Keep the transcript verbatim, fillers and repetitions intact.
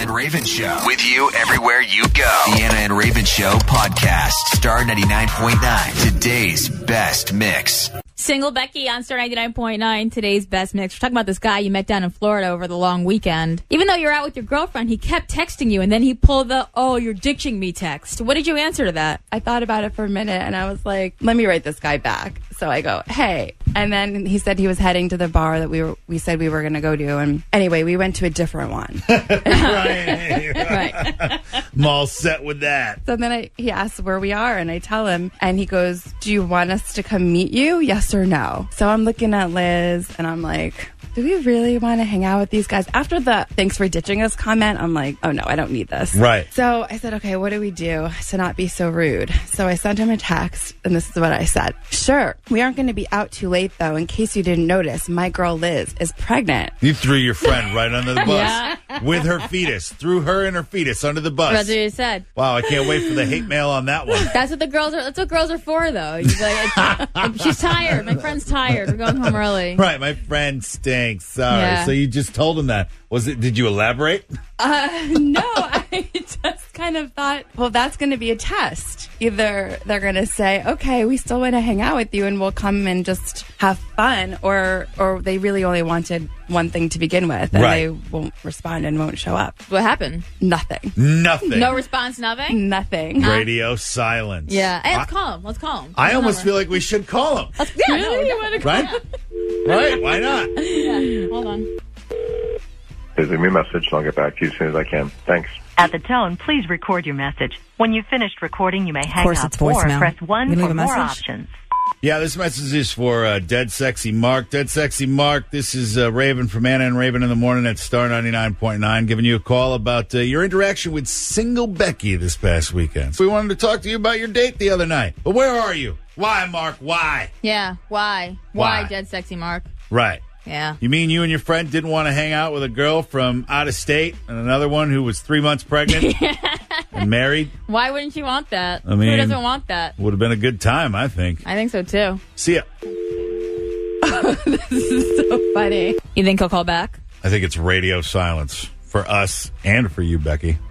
and Raven Show. With you everywhere you go. The Anna and Raven Show podcast. Star ninety-nine point nine. Today's best mix. Single Becky on Star ninety-nine point nine, today's best mix. We're talking about this guy you met down in Florida over the long weekend. Even though you're out with your girlfriend, he kept texting you, and then he pulled the, oh, you're ditching me text. What did you answer to that? I thought about it for a minute, and I was like, let me write this guy back. So I go, hey. And then he said he was heading to the bar that we were. We said we were going to go to. And anyway, we went to a different one. right. Right. I'm all set with that. So then I, he asks where we are, and I tell him, and he goes, do you want us to come meet you? Yes or no? So I'm looking at Liz, and I'm like, do we really want to hang out with these guys? After the thanks for ditching us comment, I'm like, oh, no, I don't need this. Right. So I said, okay, what do we do to not be so rude? So I sent him a text, and this is what I said. Sure, we aren't going to be out too late, though. In case you didn't notice, my girl Liz is pregnant. You threw your friend right under the bus Yeah. with her fetus. Threw her and her fetus under the bus. That's what you said. Wow, I can't wait for the hate mail on that one. That's what the girls are. That's what girls are for, though. You'd be like, it's, she's tired. My friend's tired. We're going home early. Right, my friend stinks. Sorry. Yeah. So you just told him that. Was it? Did you elaborate? Uh, no, I just kind of thought, well, that's going to be a test. Either they're going to say, okay, we still want to hang out with you and we'll come and just have fun, or or they really only wanted one thing to begin with, and Right. they won't respond and won't show up. What happened? Nothing. Nothing. No response, nothing? Nothing. Radio silence. Yeah. Hey, I, let's call him. Let's call him. I What's the almost number? feel like we should call him. Let's, yeah, no, Really? no, You wanna call Right? Right? Why not? Yeah. Hold on. Please leave me a message and I'll get back to you as soon as I can. Thanks. At the tone, please record your message. When you've finished recording, you may hang course up it's or voicemail. press one You leave for a more message? options. Yeah, this message is for uh, Dead Sexy Mark. Dead Sexy Mark, this is uh, Raven from Anna and Raven in the Morning at Star ninety-nine point nine, giving you a call about uh, your interaction with Single Becky this past weekend. We wanted to talk to you about your date the other night. But where are you? Why, Mark? Why? Yeah. Why? Why? Why, Dead Sexy Mark? Right. Yeah. You mean you and your friend didn't want to hang out with a girl from out of state and another one who was three months pregnant and married? Why wouldn't you want that? I mean- Who doesn't want that? Would have been a good time, I think. I think so, too. See ya. This is so funny. You think he'll call back? I think it's radio silence for us and for you, Becky.